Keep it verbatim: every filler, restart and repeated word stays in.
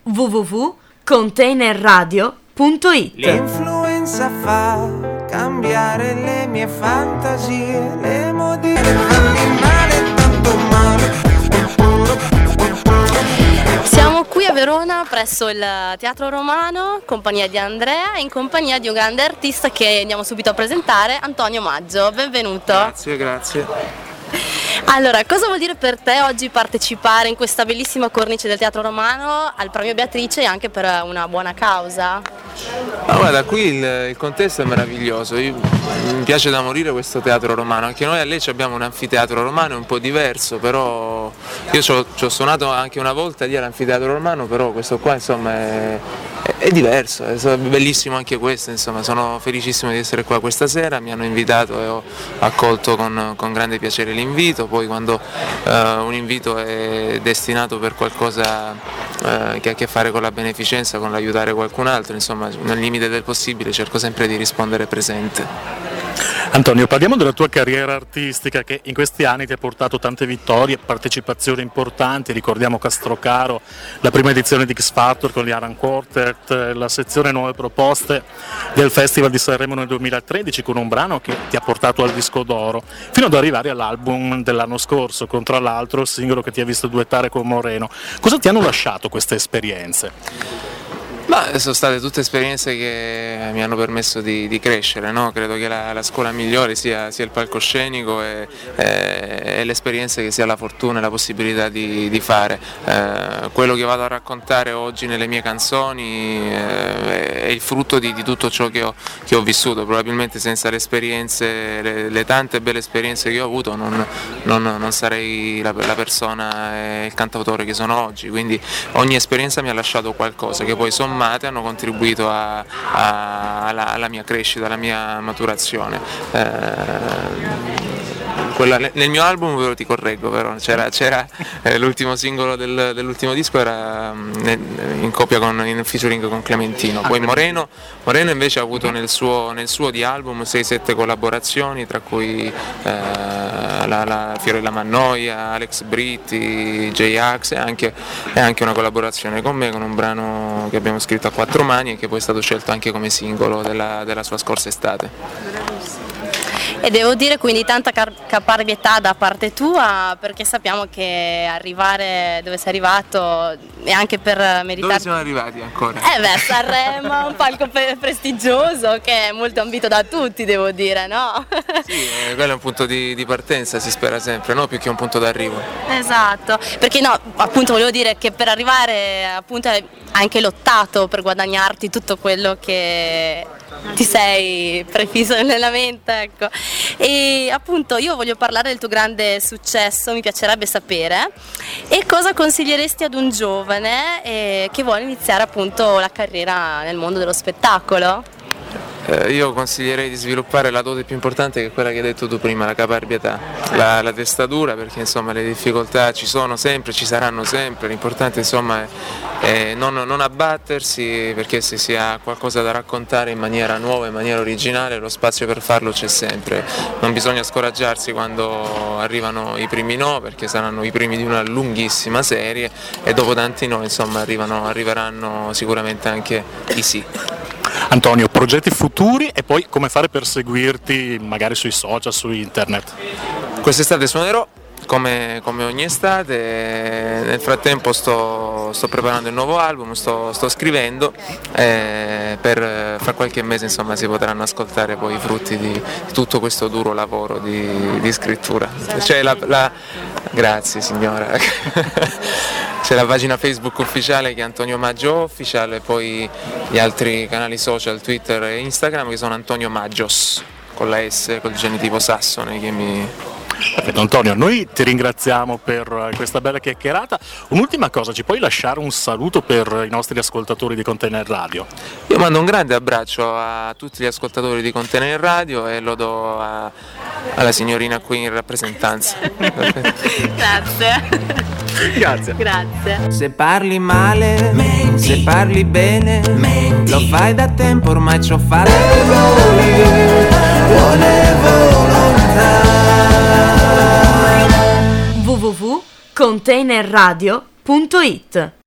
w w w punto containerradio punto it. L'influenza fa cambiare le mie fantasie, le modine fanno male, tanto male. Siamo qui a Verona presso il Teatro Romano, compagnia di Andrea e in compagnia di un grande artista che andiamo subito a presentare, Antonio Maggio. Benvenuto. Grazie, grazie. Allora, cosa vuol dire per te oggi partecipare in questa bellissima cornice del Teatro Romano al Premio Beatrice e anche per una buona causa? Ma guarda, qui il, il contesto è meraviglioso, io, mi piace da morire questo Teatro Romano, anche noi a Lecce abbiamo un anfiteatro romano, è un po' diverso, però io ci ho, ci ho suonato anche una volta lì all'anfiteatro romano, però questo qua insomma è, è, è diverso, è bellissimo anche questo, insomma sono felicissimo di essere qua questa sera, mi hanno invitato e ho accolto con, con grande piacere l'invito, poi quando uh, un invito è destinato per qualcosa uh, che ha a che fare con la beneficenza, con l'aiutare qualcun altro, insomma nel limite del possibile cerco sempre di rispondere presente. Antonio, parliamo della tua carriera artistica che in questi anni ti ha portato tante vittorie, partecipazioni importanti, ricordiamo Castrocaro, la prima edizione di X Factor con gli Aran Quartet, la sezione Nuove Proposte del Festival di Sanremo nel duemilatredici con un brano che ti ha portato al disco d'oro, fino ad arrivare all'album dell'anno scorso, con tra l'altro il singolo che ti ha visto duettare con Moreno. Cosa ti hanno lasciato queste esperienze? Ma sono state tutte esperienze che mi hanno permesso di, di crescere, no? Credo che la, la scuola migliore sia, sia il palcoscenico e, e, e l'esperienza che sia la fortuna e la possibilità di, di fare. Eh, quello che vado a raccontare oggi nelle mie canzoni eh, è il frutto di, di tutto ciò che ho, che ho vissuto, probabilmente senza le esperienze, le, le tante belle esperienze che ho avuto non, non, non sarei la, la persona e il cantautore che sono oggi, quindi ogni esperienza mi ha lasciato qualcosa che poi sommate hanno contribuito a, a, alla, alla mia crescita, alla mia maturazione. Eh, quella, nel mio album, ve lo ti correggo però, c'era, c'era eh, l'ultimo singolo del, dell'ultimo disco era um, in coppia con, in featuring con Clementino, poi Moreno, Moreno invece ha avuto nel suo, nel suo di album sei sette collaborazioni, tra cui eh, la, la Fiorella Mannoia, Alex Britti, J-Ax e anche, e anche una collaborazione con me con un brano che abbiamo scritto a quattro mani e che poi è stato scelto anche come singolo della, della sua scorsa estate. E devo dire quindi tanta car- caparbietà da parte tua, perché sappiamo che arrivare dove sei arrivato e anche per meritare... Dove siamo arrivati ancora? Eh beh, Sanremo, un palco pe- prestigioso che è molto ambito da tutti, devo dire, no? Sì, eh, quello è un punto di, di partenza, si spera sempre, no? Più che un punto d'arrivo. Esatto, perché no, appunto volevo dire che per arrivare appunto hai anche lottato per guadagnarti tutto quello che ti sei prefisso nella mente, ecco. E appunto io voglio parlare del tuo grande successo, mi piacerebbe sapere, e cosa consiglieresti ad un giovane eh, che vuole iniziare appunto la carriera nel mondo dello spettacolo? Eh, io consiglierei di sviluppare la dote più importante, che è quella che hai detto tu prima, la caparbietà, la, la testa dura, perché insomma le difficoltà ci sono sempre, ci saranno sempre, l'importante insomma è, è non, non abbattersi, perché se si ha qualcosa da raccontare in maniera nuova, in maniera originale, lo spazio per farlo c'è sempre, non bisogna scoraggiarsi quando arrivano i primi no, perché saranno i primi di una lunghissima serie e dopo tanti no insomma arrivano, arriveranno sicuramente anche i sì. Antonio, progetti futuri e poi come fare per seguirti magari sui social, su internet? Quest'estate suonerò come, come ogni estate, nel frattempo sto, sto preparando il nuovo album, sto, sto scrivendo e per fra qualche mese insomma si potranno ascoltare poi i frutti di, di tutto questo duro lavoro di, di scrittura. C'è la, la... Grazie signora. C'è la pagina Facebook ufficiale che è Antonio Maggio Official e poi gli altri canali social, Twitter e Instagram, che sono Antonio Maggios con la S, col genitivo sassone che mi... Perfetto Antonio, noi ti ringraziamo per questa bella chiacchierata. Un'ultima cosa, ci puoi lasciare un saluto per i nostri ascoltatori di Container Radio? Io mando un grande abbraccio a tutti gli ascoltatori di Container Radio e lo do a, alla signorina qui in rappresentanza. Grazie. Grazie. Grazie. Se parli male, menti. Se parli bene, menti. Lo fai da tempo, ormai ci ho fatto buone volontà. w w w punto containerradio punto it